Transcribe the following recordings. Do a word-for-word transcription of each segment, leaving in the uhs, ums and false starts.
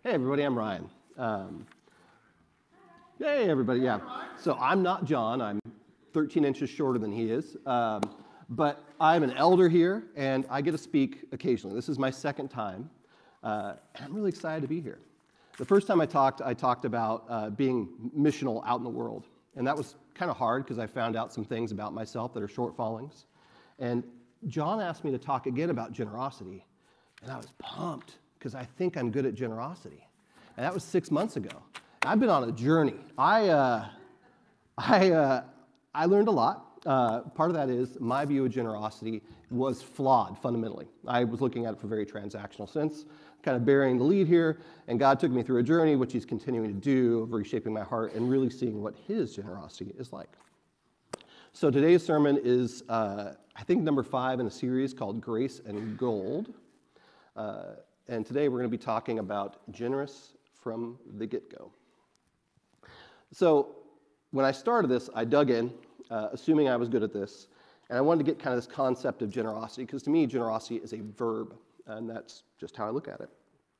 Hey, everybody, I'm Ryan. Um, hey, everybody, yeah. So I'm not John. I'm thirteen inches shorter than he is. Um, but I'm an elder here, and I get to speak occasionally. This is my second time, uh, and I'm really excited to be here. The first time I talked, I talked about uh, being missional out in the world. And that was kind of hard because I found out some things about myself that are shortfallings. And John asked me to talk again about generosity, and I was pumped because I think I'm good at generosity. And that was six months ago. I've been on a journey. I, uh, I, uh, I learned a lot. Uh, part of that is my view of generosity was flawed fundamentally. I was looking at it from a very transactional sense, kind of bearing the lead here, and God took me through a journey, which he's continuing to do, of reshaping my heart and really seeing what his generosity is like. So today's sermon is, uh, I think, number five in a series called Grace and Gold. Uh, and today we're going to be talking about generous from the get-go. So when I started this, I dug in, uh, assuming I was good at this, and I wanted to get kind of this concept of generosity, because to me, generosity is a verb, and that's just how I look at it.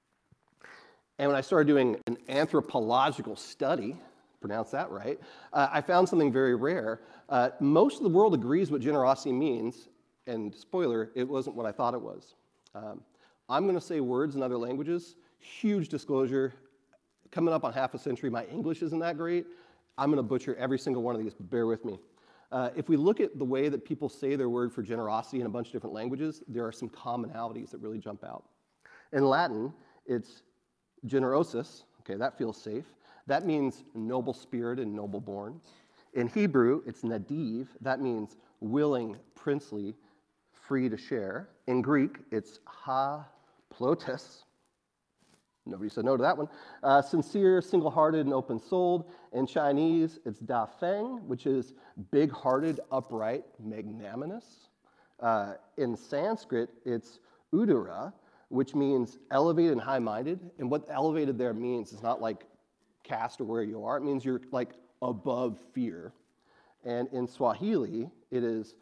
And when I started doing an anthropological study, pronounce that right, uh, I found something very rare. Uh, most of the world agrees what generosity means, and spoiler, it wasn't what I thought it was. Um, I'm going to say words in other languages. Huge disclosure. Coming up on half a century, my English isn't that great. I'm going to butcher every single one of these, bear with me. Uh, if we look at the way that people say their word for generosity in a bunch of different languages, there are some commonalities that really jump out. In Latin, it's generosus. Okay, that feels safe. That means noble spirit and noble born. In Hebrew, it's nadiv. That means willing, princely, free to share. In Greek, it's ha plotes. Nobody said no to that one. Uh, sincere, single-hearted, and open-souled. In Chinese, it's da feng, which is big-hearted, upright, magnanimous. Uh, in Sanskrit, it's udara, which means elevated and high-minded. And what elevated there means is not like caste or where you are. It means you're like above fear. And in Swahili, it is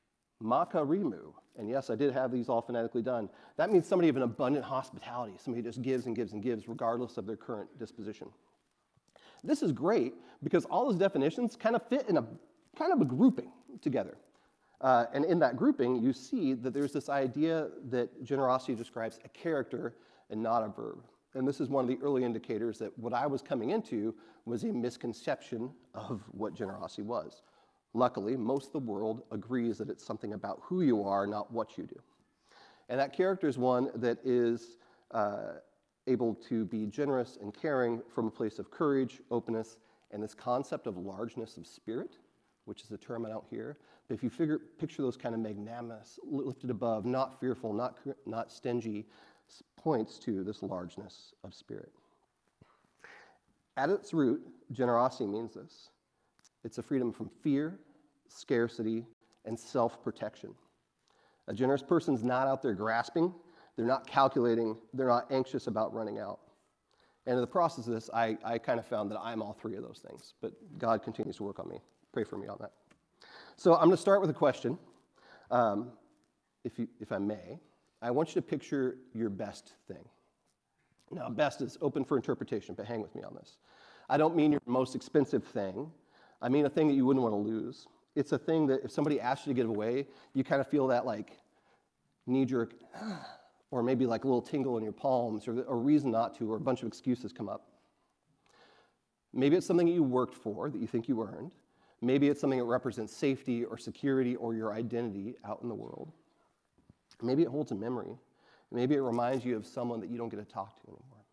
makarimu. And yes, I did have these all phonetically done. That means somebody of an abundant hospitality, somebody who just gives and gives and gives regardless of their current disposition. This is great because all those definitions kind of fit in a kind of a grouping together. Uh, and in that grouping, you see that there's this idea that generosity describes a character and not a verb. And this is one of the early indicators that what I was coming into was a misconception of what generosity was. Luckily, most of the world agrees that it's something about who you are, not what you do. And that character is one that is uh, able to be generous and caring from a place of courage, openness, and this concept of largeness of spirit, which is a term out here. But if you figure, picture those kind of magnanimous, lifted above, not fearful, not, not stingy, points to this largeness of spirit. At its root, generosity means this. It's a freedom from fear, scarcity, and self-protection. A generous person's not out there grasping, they're not calculating, they're not anxious about running out. And in the process of this, I, I kind of found that I'm all three of those things, but God continues to work on me. Pray for me on that. So I'm going to start with a question, um, if, you, if I may. I want you to picture your best thing. Now, best is open for interpretation, but hang with me on this. I don't mean your most expensive thing. I mean a thing that you wouldn't want to lose. It's a thing that if somebody asks you to give away, you kind of feel that like knee-jerk, or maybe like a little tingle in your palms, or a reason not to, or a bunch of excuses come up. Maybe it's something that you worked for, that you think you earned. Maybe it's something that represents safety or security or your identity out in the world. Maybe it holds a memory. Maybe it reminds you of someone that you don't get to talk to anymore.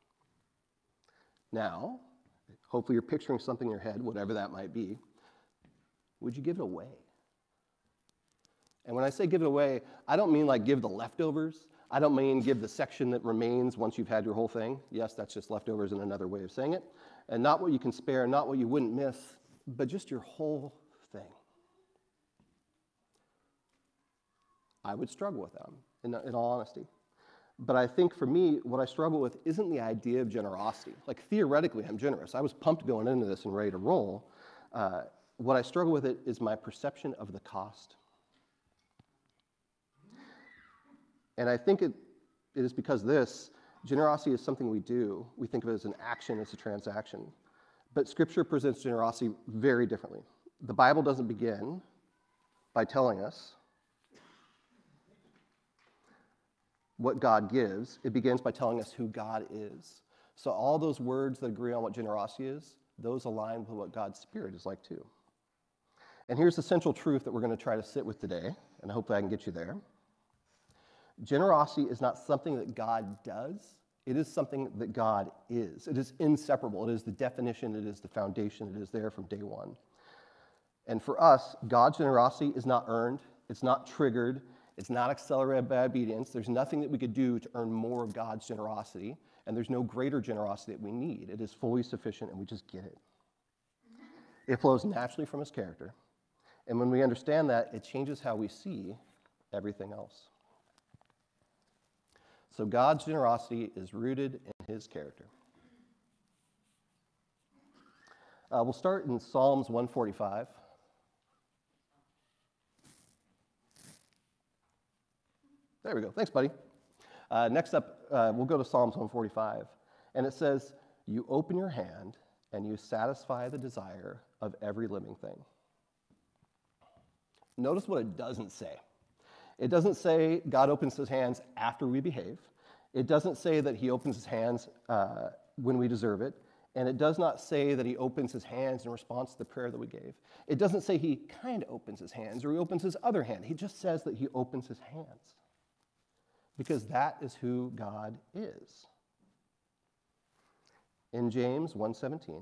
Now, hopefully you're picturing something in your head, whatever that might be. Would you give it away? And when I say give it away, I don't mean like give the leftovers. I don't mean give the section that remains once you've had your whole thing. Yes, that's just leftovers in another way of saying it. And not what you can spare, not what you wouldn't miss, but just your whole thing. I would struggle with them, in, in all honesty. But I think for me, what I struggle with isn't the idea of generosity. Like theoretically, I'm generous. I was pumped going into this and ready to roll. Uh, what I struggle with it is my perception of the cost. And I think it, it is because this, Generosity is something we do. We think of it as an action, as a transaction. But Scripture presents generosity very differently. The Bible doesn't begin by telling us what God gives. It begins by telling us who God is. So all those words that agree on what generosity is, those align with what God's Spirit is like too. And here's the central truth that we're going to try to sit with today, and hopefully I can get you there. Generosity is not something that God does. It is something that God is. It is inseparable. It is the definition. It is the foundation. It is there from day one. And for us, God's generosity is not earned. It's not triggered. It's not accelerated by obedience. There's nothing that we could do to earn more of God's generosity, and there's no greater generosity that we need. It is fully sufficient, and we just get it. It flows naturally from his character. And when we understand that, it changes how we see everything else. So God's generosity is rooted in his character. Uh, we'll start in Psalms one forty-five. There we go. Thanks, buddy. Uh, next up, uh, we'll go to Psalms one forty-five. And it says, "You open your hand and you satisfy the desire of every living thing." Notice what it doesn't say. It doesn't say God opens his hands after we behave. It doesn't say that he opens his hands uh, when we deserve it. And it does not say that he opens his hands in response to the prayer that we gave. It doesn't say he kind of opens his hands or he opens his other hand. He just says that he opens his hands. Because that is who God is. In James one seventeen,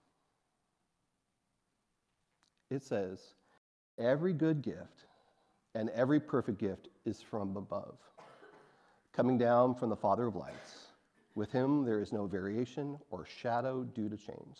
it says, "Every good gift and every perfect gift is from above, coming down from the Father of lights. With him there is no variation or shadow due to change."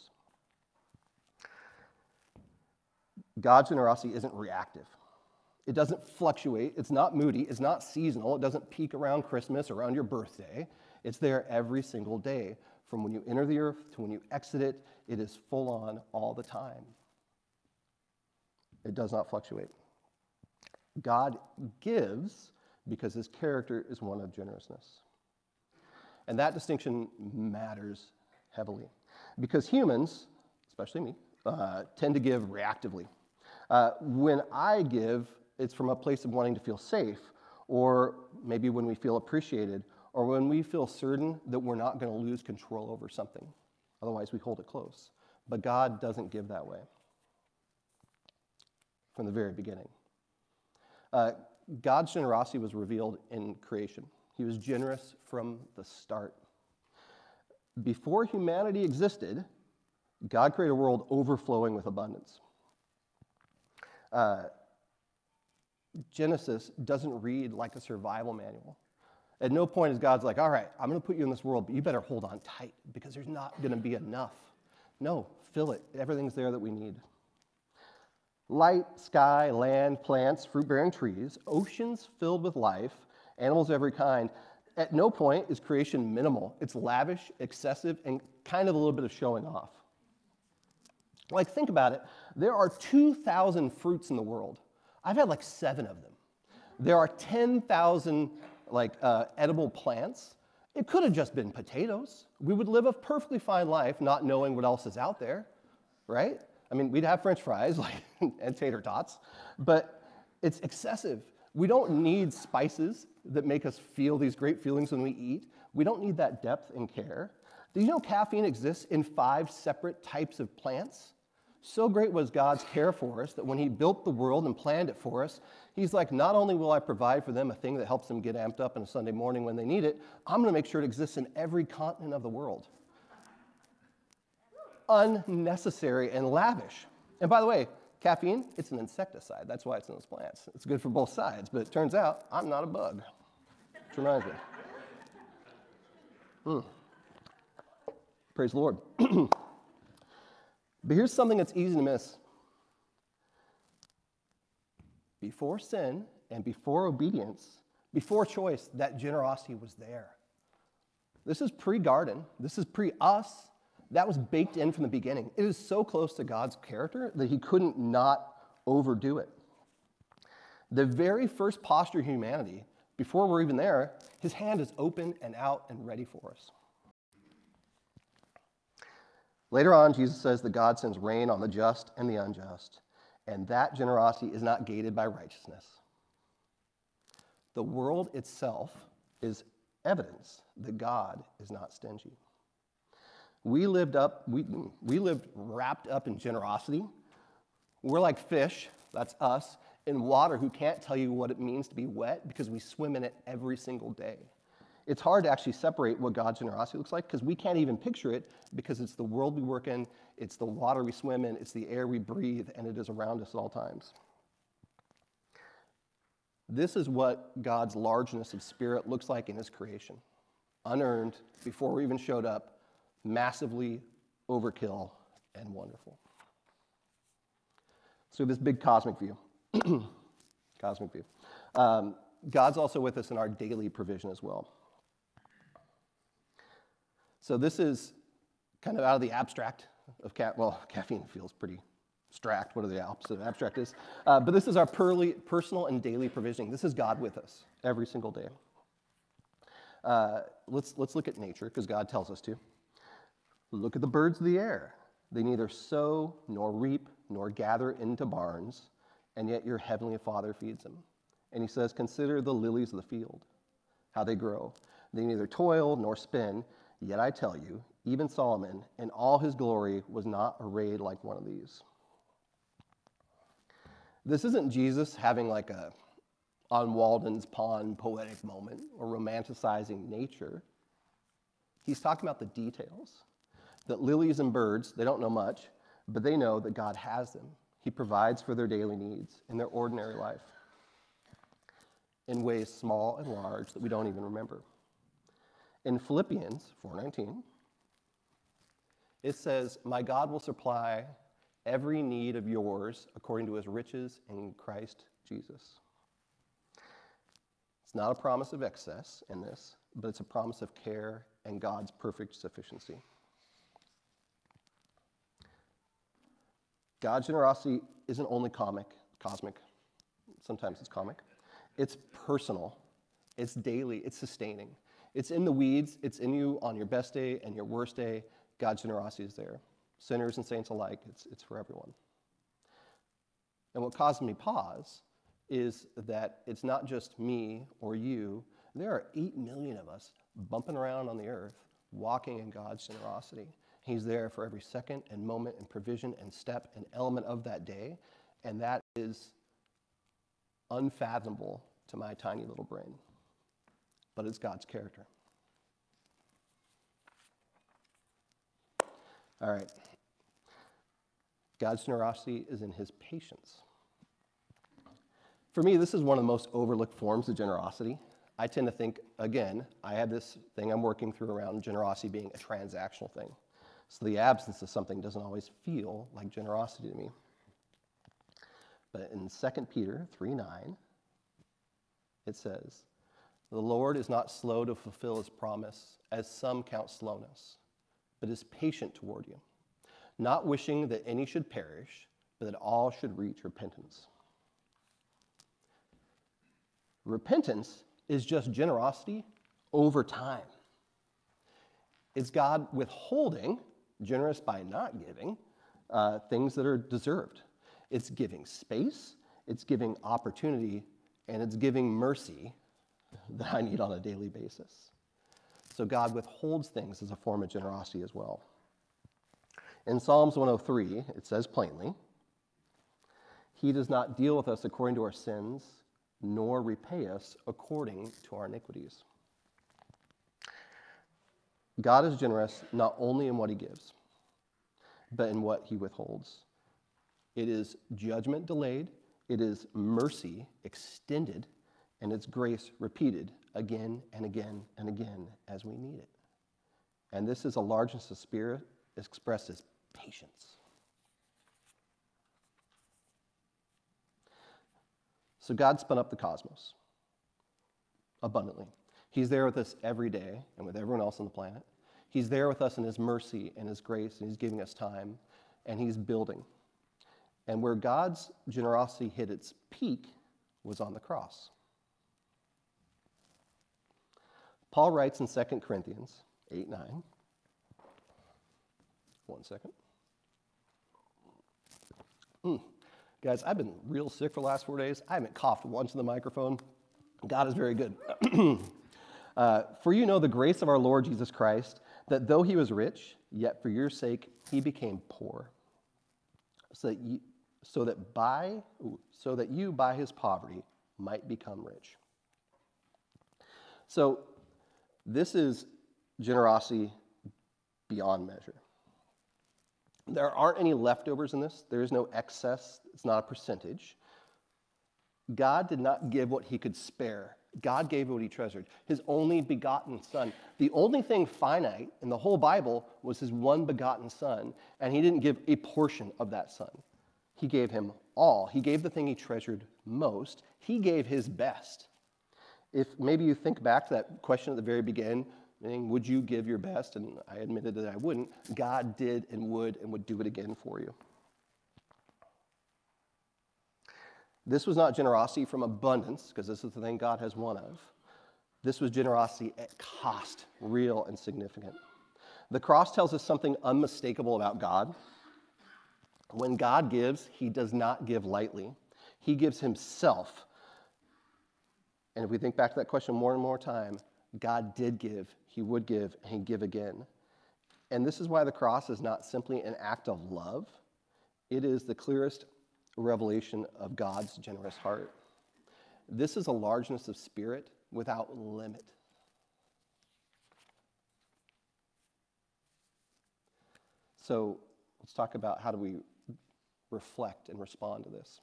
God's generosity isn't reactive. It doesn't fluctuate. It's not moody. It's not seasonal. It doesn't peak around Christmas or around your birthday. It's there every single day. From when you enter the earth to when you exit it, it is full on all the time. It does not fluctuate. God gives because his character is one of generousness. And that distinction matters heavily because humans, especially me, uh, tend to give reactively. Uh, when I give, it's from a place of wanting to feel safe, or maybe when we feel appreciated, or when we feel certain that we're not going to lose control over something. Otherwise, we hold it close. But God doesn't give that way from the very beginning. Uh, God's generosity was revealed in creation. He was generous from the start. Before humanity existed, God created a world overflowing with abundance. Uh, Genesis doesn't read like a survival manual. At no point is God's like, all right, I'm going to put you in this world, but you better hold on tight because there's not going to be enough. No, fill it. Everything's there that we need. Light, sky, land, plants, fruit-bearing trees, oceans filled with life, animals of every kind. At no point is creation minimal. It's lavish, excessive, and kind of a little bit of showing off. Like, think about it. There are two thousand fruits in the world. I've had like seven of them. There are ten thousand like uh, edible plants. It could have just been potatoes. We would live a perfectly fine life not knowing what else is out there, right? I mean, we'd have French fries like, and tater tots, but it's excessive. We don't need spices that make us feel these great feelings when we eat. We don't need that depth and care. Do you know caffeine exists in five separate types of plants? So great was God's care for us that when he built the world and planned it for us, he's like, not only will I provide for them a thing that helps them get amped up on a Sunday morning when they need it, I'm going to make sure it exists in every continent of the world. Unnecessary and lavish. And by the way, caffeine, it's an insecticide. That's why it's in those plants. It's good for both sides, but it turns out I'm not a bug. Which reminds me. Mm. Praise the Lord. But here's something that's easy to miss. Before sin and before obedience, before choice, that generosity was there. This is pre-garden. This is pre-us. That was baked in from the beginning. It is so close to God's character that he couldn't not overdo it. The very first posture of humanity Before we're even there, his hand is open and out and ready for us. Later on, Jesus says that God sends rain on the just and the unjust, and that generosity is not gated by righteousness. The world itself is evidence that God is not stingy. We lived up, we, we lived wrapped up in generosity. We're like fish, that's us, in water who can't tell you what it means to be wet because we swim in it every single day. It's hard to actually separate what God's generosity looks like because we can't even picture it because it's the world we work in, it's the water we swim in, it's the air we breathe, and it is around us at all times. This is what God's largeness of spirit looks like in his creation. Unearned, before we even showed up, massively overkill and wonderful. So this big cosmic view. Cosmic view. Um, God's also with us in our daily provision as well. So this is kind of out of the abstract of ca- well, caffeine feels pretty abstract. What are the opposite of abstract is? Uh, but this is our perly, personal and daily provisioning. This is God with us every single day. Uh, let's let's look at nature because God tells us to. Look at the birds of the air. They neither sow nor reap nor gather into barns, and yet your heavenly Father feeds them. And he says, consider the lilies of the field, how they grow. They neither toil nor spin, yet I tell you, even Solomon in all his glory was not arrayed like one of these. This isn't Jesus having like a on Walden's Pond poetic moment or romanticizing nature. He's talking about the details. That lilies and birds, they don't know much, but they know that God has them. He provides for their daily needs in their ordinary life in ways small and large that we don't even remember. In Philippians four nineteen, it says, my God will supply every need of yours according to his riches in Christ Jesus. It's not a promise of excess in this, but it's a promise of care and God's perfect sufficiency. God's generosity isn't only comic, cosmic. Sometimes it's comic. It's personal. It's daily. It's sustaining. It's in the weeds. It's in you on your best day and your worst day. God's generosity is there. Sinners and saints alike, it's, it's for everyone. And what causes me pause is that it's not just me or you. There are eight million of us bumping around on the earth, walking in God's generosity. He's there for every second and moment and provision and step and element of that day. And that is unfathomable to my tiny little brain. But it's God's character. All right. God's generosity is in his patience. For me, this is one of the most overlooked forms of generosity. I tend to think, again, I have this thing I'm working through around generosity being a transactional thing. So the absence of something doesn't always feel like generosity to me. But in Second Peter three nine, it says, the Lord is not slow to fulfill his promise, as some count slowness, but is patient toward you, not wishing that any should perish, but that all should reach repentance. Repentance is just generosity over time. It's God withholding, generous by not giving, uh, things that are deserved. It's giving space, it's giving opportunity, and it's giving mercy that I need on a daily basis. So God withholds things as a form of generosity as well. In Psalms one oh three, it says plainly, he does not deal with us according to our sins, nor repay us according to our iniquities. God is generous not only in what he gives, but in what he withholds. It is judgment delayed, it is mercy extended, and it's grace repeated again and again and again as we need it. And this is a largeness of spirit expressed as patience. So God spun up the cosmos abundantly. He's there with us every day and with everyone else on the planet. He's there with us in his mercy and his grace, and he's giving us time, and he's building. And where God's generosity hit its peak was on the cross. Paul writes in Second Corinthians eight nine. One second. Mm. Guys, I've been real sick for the last four days. I haven't coughed once in the microphone. God is very good. uh, for you know the grace of our Lord Jesus Christ, that though he was rich, yet for your sake he became poor, so that you, so that by so that you by his poverty might become rich. So this is generosity beyond measure. There aren't any leftovers in this. There is no excess. It's not a percentage. God did not give what he could spare. God gave what he treasured. His only begotten son. The only thing finite in the whole Bible was his one begotten son, and he didn't give a portion of that son. He gave him all. He gave the thing he treasured most. He gave his best. If maybe you think back to that question at the very beginning, meaning, would you give your best? And I admitted that I wouldn't. God did and would and would do it again for you. This was not generosity from abundance, because this is the thing God has one of. This was generosity at cost, real and significant. The cross tells us something unmistakable about God. When God gives, he does not give lightly. He gives himself. And if we think back to that question more and more time, God did give, he would give, and he'd give again. And this is why the cross is not simply an act of love. It is the clearest revelation of God's generous heart. This is a largeness of spirit without limit. So let's talk about how do we reflect and respond to this.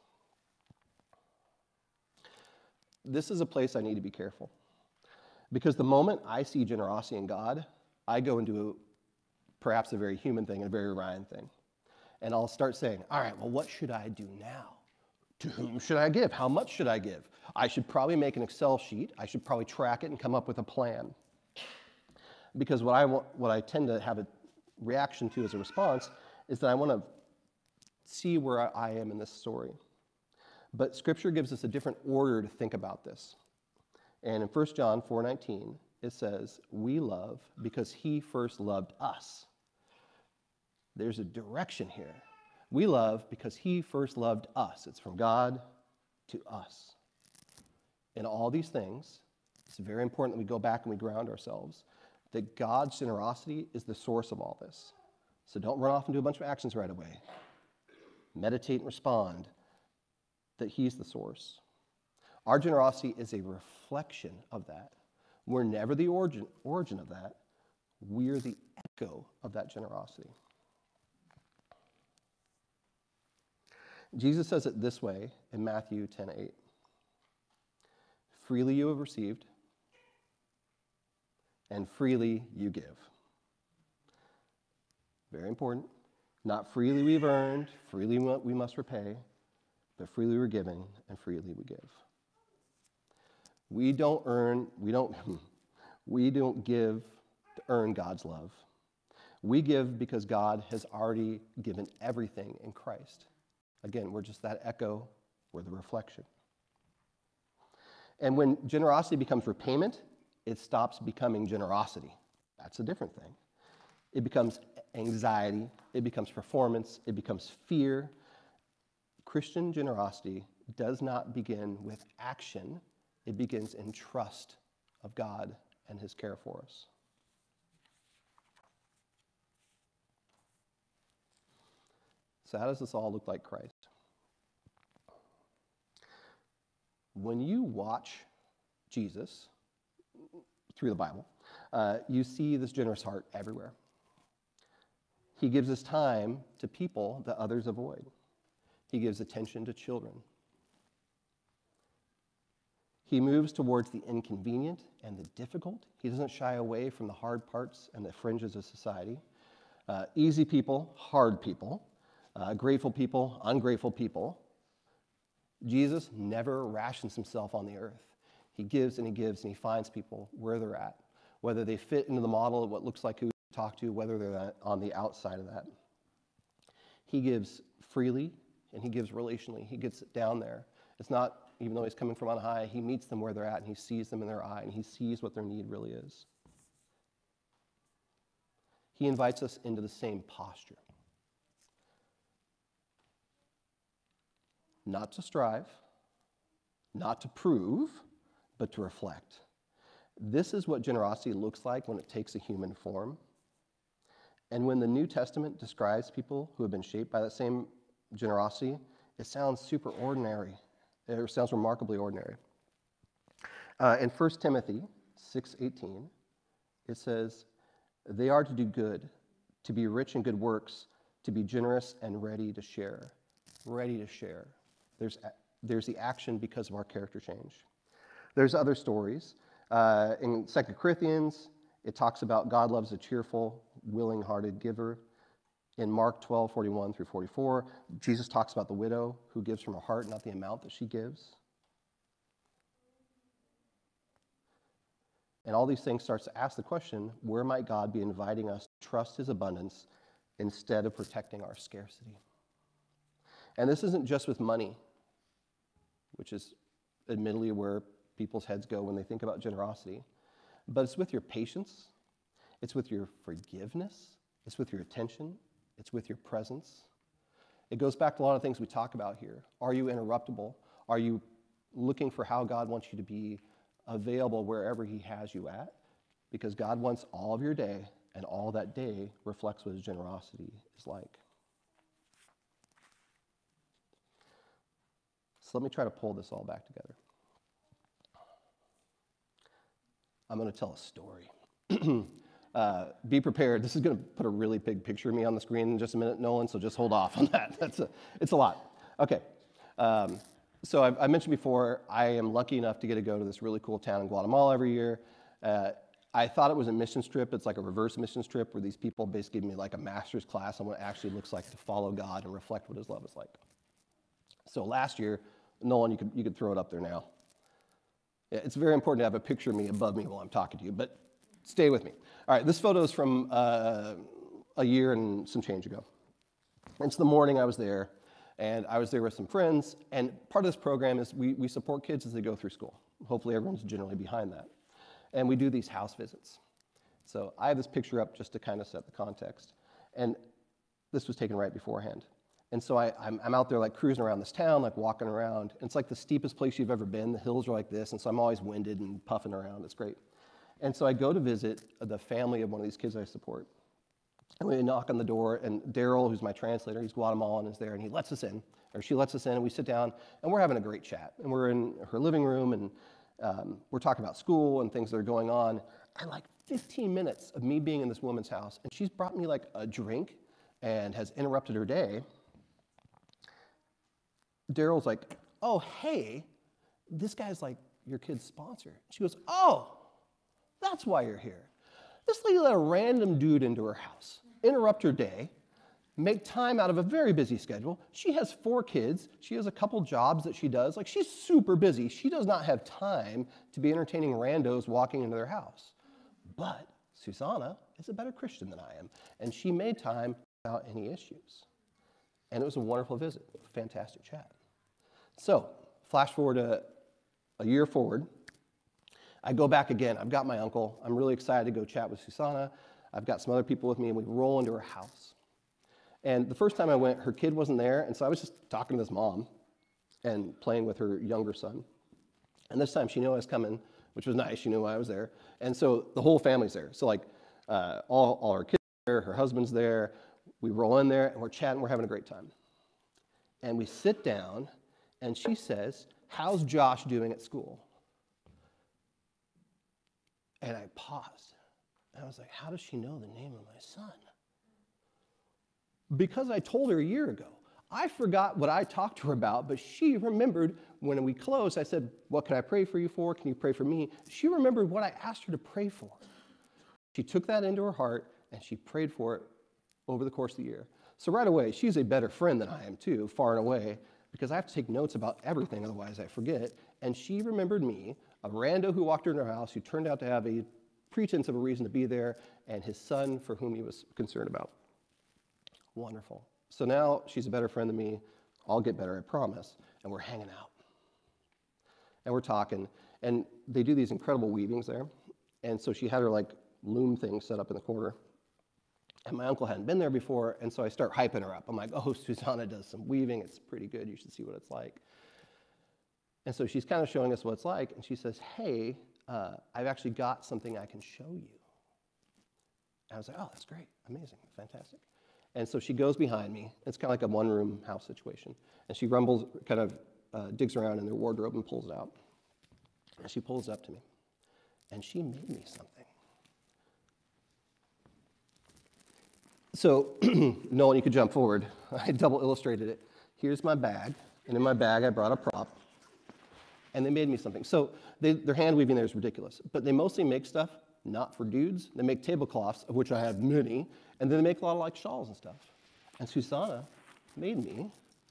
This is a place I need to be careful. Because the moment I see generosity in God, I go into perhaps a very human thing and a very Ryan thing. And I'll start saying, all right, well, what should I do now? To whom should I give? How much should I give? I should probably make an Excel sheet. I should probably track it and come up with a plan. Because what I, want, what I tend to have a reaction to as a response is that I want to see where I am in this story. But Scripture gives us a different order to think about this. And in First John four nineteen, it says, we love because he first loved us. There's a direction here. We love because he first loved us. It's from God to us. In all these things, it's very important that we go back and we ground ourselves, that God's generosity is the source of all this. So don't run off and do a bunch of actions right away. Meditate and respond that he's the source. Our generosity is a reflection of that. We're never the origin, origin of that. We're the echo of that generosity. Jesus says it this way in Matthew ten eight. Freely you have received, and freely you give. Very important. Not freely we've earned, freely we must repay, but freely we're given, and freely we give. We don't earn, we don't, we don't give to earn God's love. We give because God has already given everything in Christ. Again, we're just that echo, we're the reflection. And when generosity becomes repayment, it stops becoming generosity. That's a different thing. It becomes anxiety, it becomes performance, it becomes fear. Christian generosity does not begin with action, it begins in trust of God and his care for us. So how does this all look like Christ? When you watch Jesus through the Bible, uh, you see this generous heart everywhere. He gives his time to people that others avoid. He gives attention to children. He moves towards the inconvenient and the difficult. He doesn't shy away from the hard parts and the fringes of society. Uh, easy people, hard people. Uh, grateful people, ungrateful people. Jesus never rations himself on the earth. He gives and he gives and he finds people where they're at, whether they fit into the model of what looks like who to talk to, whether they're on the outside of that. He gives freely and he gives relationally. He gets it down there. It's not even though he's coming from on high, he meets them where they're at, and he sees them in their eye, and he sees what their need really is. He invites us into the same posture. Not to strive, not to prove, but to reflect. This is what generosity looks like when it takes a human form. And when the New Testament describes people who have been shaped by that same generosity, it sounds super ordinary. It sounds remarkably ordinary. Uh, in First Timothy six eighteen, it says, they are to do good, to be rich in good works, to be generous and ready to share. Ready to share. There's, there's the action because of our character change. There's other stories. Uh, in Second Corinthians, it talks about God loves a cheerful, willing-hearted giver. In Mark twelve forty-one through forty-four, Jesus talks about the widow who gives from her heart, not the amount that she gives. And all these things starts to ask the question, where might God be inviting us to trust his abundance instead of protecting our scarcity? And this isn't just with money, which is admittedly where people's heads go when they think about generosity, but it's with your patience, it's with your forgiveness, it's with your attention, it's with your presence. It goes back to a lot of things we talk about here. Are you interruptible? Are you looking for how God wants you to be available wherever he has you at? Because God wants all of your day, and all that day reflects what his generosity is like. So let me try to pull this all back together. I'm going to tell a story. uh, be prepared. This is going to put a really big picture of me on the screen in just a minute, Nolan, so just hold off on that. That's a, it's a lot. Okay. Um, so I, I mentioned before, I am lucky enough to get to go to this really cool town in Guatemala every year. Uh, I thought it was a mission trip. It's like a reverse mission trip where these people basically give me like a master's class on what it actually looks like to follow God and reflect what his love is like. So last year, Nolan, you could, you could throw it up there now. It's very important to have a picture of me above me while I'm talking to you, but stay with me. All right, this photo is from uh, a year and some change ago. It's the morning I was there, and I was there with some friends, and part of this program is we, we support kids as they go through school. Hopefully everyone's generally behind that. And we do these house visits. So I have this picture up just to kind of set the context. And this was taken right beforehand. And so I, I'm, I'm out there like cruising around this town, like walking around. And it's like the steepest place you've ever been. The hills are like this, and so I'm always winded and puffing around. It's great. And so I go to visit the family of one of these kids I support. And we knock on the door, and Daryl, who's my translator, he's Guatemalan, is there, and he lets us in, or she lets us in, and we sit down, and we're having a great chat. And we're in her living room, and um, we're talking about school and things that are going on. And like fifteen minutes of me being in this woman's house, and she's brought me like a drink and has interrupted her day. Daryl's like, oh, hey, this guy's like your kid's sponsor. She goes, oh, that's why you're here. This lady let a random dude into her house, interrupt her day, make time out of a very busy schedule. She has four kids. She has a couple jobs that she does. Like, she's super busy. She does not have time to be entertaining randos walking into their house. But Susanna is a better Christian than I am, and she made time without any issues. And it was a wonderful visit, a fantastic chat. So, flash forward a, a year forward. I go back again. I've got my uncle. I'm really excited to go chat with Susanna. I've got some other people with me, and we roll into her house. And the first time I went, her kid wasn't there, and so I was just talking to this mom and playing with her younger son. And this time she knew I was coming, which was nice. She knew I was there. And so the whole family's there. So like uh, all, all her kids are there, her husband's there. We roll in there, and we're chatting. We're having a great time. And we sit down, and she says, how's Josh doing at school? And I paused. And I was like, how does she know the name of my son? Because I told her a year ago. I forgot what I talked to her about, but she remembered when we closed, I said, what can I pray for you for? Can you pray for me? She remembered what I asked her to pray for. She took that into her heart, and she prayed for it over the course of the year. So right away, she's a better friend than I am too, far and away, because I have to take notes about everything, otherwise I forget. And she remembered me, a rando who walked into her house, who turned out to have a pretense of a reason to be there, and his son for whom he was concerned about. Wonderful. So now she's a better friend than me. I'll get better, I promise. And we're hanging out. and we're talking, and they do these incredible weavings there. And so she had her like loom thing set up in the corner. And my uncle hadn't been there before, and so I start hyping her up. I'm like, oh, Susanna does some weaving. It's pretty good. You should see what it's like. And so she's kind of showing us what it's like, and she says, hey, uh, I've actually got something I can show you. And I was like, oh, that's great, amazing, fantastic. And so she goes behind me. It's kind of like a one-room house situation. And she rumbles, kind of uh, digs around in their wardrobe and pulls it out. And she pulls it up to me. And she made me something. So, Nolan, you could jump forward. I double illustrated it. Here's my bag. And in my bag, I brought a prop. And they made me something. So they, their hand weaving there is ridiculous. But they mostly make stuff not for dudes. They make tablecloths, of which I have many. And then they make a lot of like shawls and stuff. And Susanna made me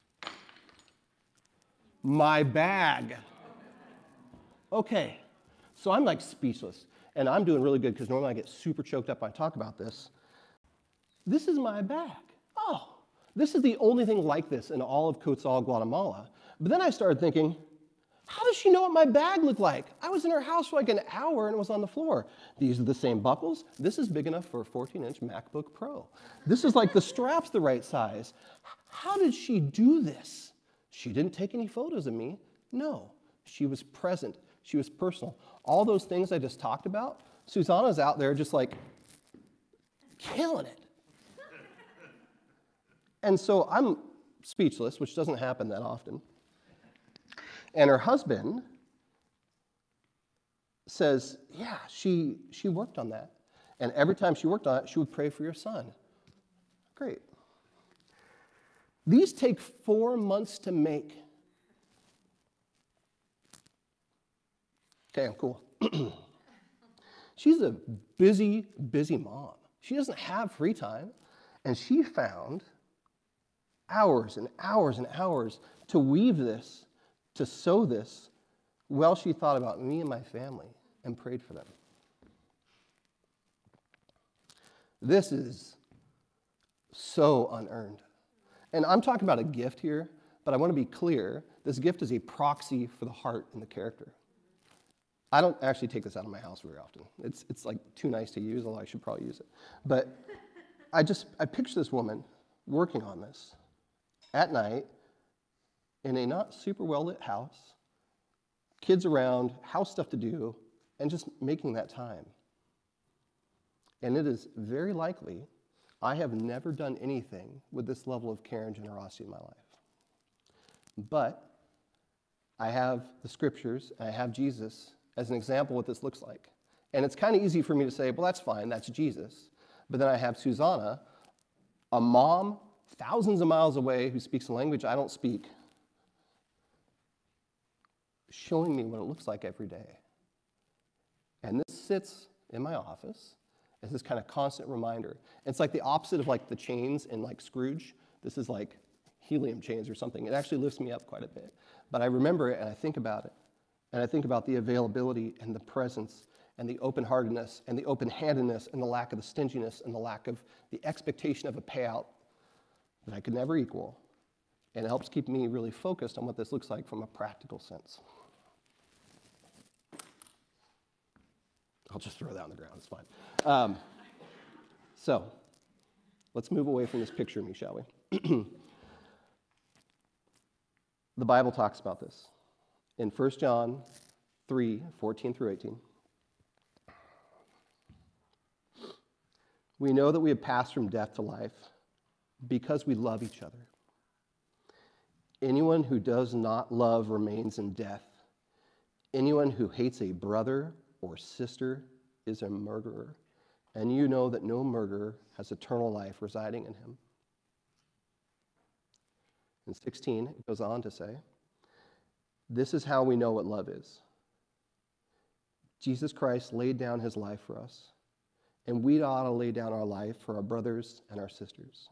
my bag. Okay, so I'm like speechless. And I'm doing really good because normally I get super choked up when I talk about this. This is my bag. Oh, this is the only thing like this in all of Quetzal, Guatemala. But then I started thinking, how does she know what my bag looked like? I was in her house for like an hour and it was on the floor. These are the same buckles. This is big enough for a fourteen inch MacBook Pro. This is like the strap's the right size. How did she do this? She didn't take any photos of me. No, she was present. She was personal. All those things I just talked about, Susanna's out there just like killing it. And so I'm speechless, which doesn't happen that often. And her husband says, yeah, she, she worked on that. And every time she worked on it, she would pray for your son. Great. These take four months to make. Okay, I'm cool. She's a busy, busy mom. She doesn't have free time. And she found hours and hours and hours to weave this, to sew this, while she thought about me and my family and prayed for them. This is so unearned. And I'm talking about a gift here, but I want to be clear. This gift is a proxy for the heart and the character. I don't actually take this out of my house very often. It's, it's like too nice to use, although I should probably use it. But I just, I picture this woman working on this at night in a not super well-lit house, kids around, house stuff to do, and just making that time. And it is very likely I have never done anything with this level of care and generosity in my life. But I have the scriptures, and I have Jesus as an example of what this looks like. And it's kind of easy for me to say, well, that's fine, that's Jesus. But then I have Susanna, a mom thousands of miles away who speaks a language I don't speak, showing me what it looks like every day. And this sits in my office as this kind of constant reminder. It's like the opposite of like the chains in like Scrooge. This is like helium chains or something. It actually lifts me up quite a bit. But I remember it and I think about it. And I think about the availability and the presence and the open-heartedness and the open-handedness and the lack of the stinginess and the lack of the expectation of a payout that I could never equal. And it helps keep me really focused on what this looks like from a practical sense. I'll just throw that on the ground, it's fine. Um, so, let's move away from this picture of me, shall we? The Bible talks about this in First John three, fourteen through eighteen. We know that we have passed from death to life because we love each other. Anyone who does not love remains in death. Anyone who hates a brother or sister is a murderer, and you know that no murderer has eternal life residing in him. In sixteen, it goes on to say, this is how we know what love is. Jesus Christ laid down his life for us, and we ought to lay down our life for our brothers and our sisters.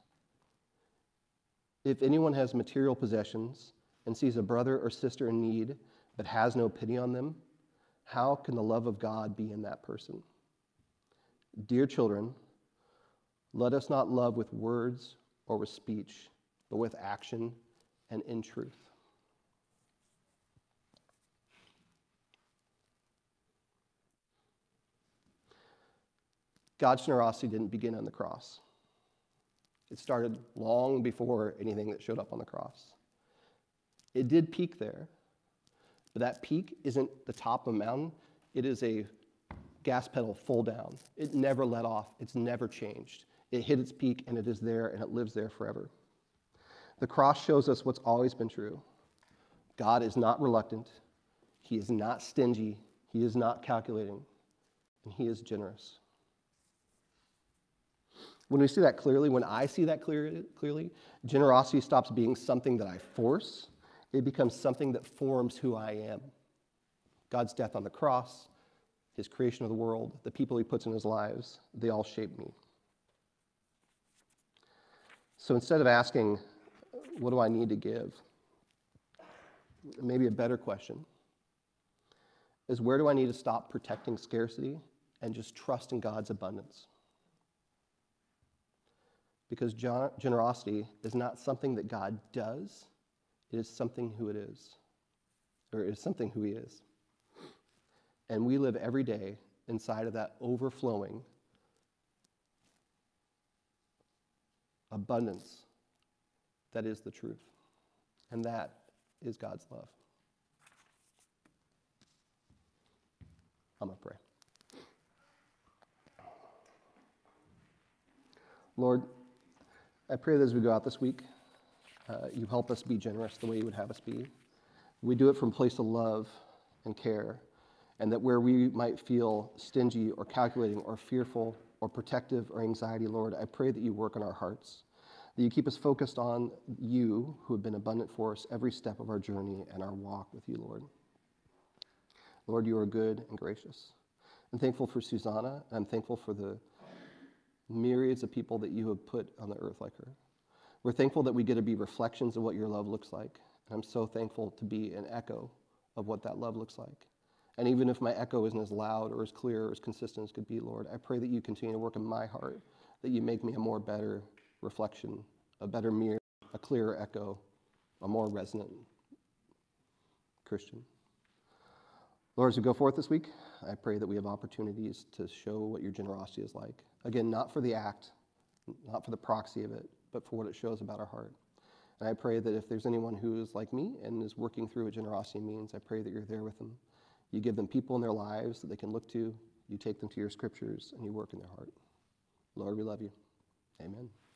If anyone has material possessions and sees a brother or sister in need but has no pity on them, how can the love of God be in that person? Dear children, let us not love with words or with speech, but with action and in truth. God's generosity didn't begin on the cross. It started long before anything that showed up on the cross. It did peak there, but that peak isn't the top of a mountain. It is a gas pedal full down. It never let off. It's never changed. It hit its peak, and it is there, and it lives there forever. The cross shows us what's always been true. God is not reluctant. He is not stingy. He is not calculating, and he is generous. When we see that clearly, when I see that clear, clearly, generosity stops being something that I force. It becomes something that forms who I am. God's death on the cross, his creation of the world, the people he puts in his lives, they all shape me. So instead of asking, what do I need to give? Maybe a better question is, where do I need to stop protecting scarcity and just trust in God's abundance? Because generosity is not something that God does, it is something who it is, or it is something who he is. And we live every day inside of that overflowing abundance that is the truth. And that is God's love. I'm going to pray. Lord, I pray that as we go out this week, uh, you help us be generous the way you would have us be. We do it from a place of love and care, and that where we might feel stingy or calculating or fearful or protective or anxiety, Lord, I pray that you work on our hearts, that you keep us focused on you, who have been abundant for us every step of our journey and our walk with you, Lord. Lord, you are good and gracious. I'm thankful for Susanna. I'm thankful for the myriads of people that you have put on the earth like her. We're thankful that we get to be reflections of what your love looks like. And I'm so thankful to be an echo of what that love looks like. And even if my echo isn't as loud or as clear or as consistent as could be, Lord, I pray that you continue to work in my heart, that you make me a more better reflection, a better mirror, a clearer echo, a more resonant Christian. Lord, as we go forth this week, I pray that we have opportunities to show what your generosity is like. Again, not for the act, not for the proxy of it, but for what it shows about our heart. And I pray that if there's anyone who is like me and is working through what generosity means, I pray that you're there with them. You give them people in their lives that they can look to. You take them to your scriptures, and you work in their heart. Lord, we love you. Amen.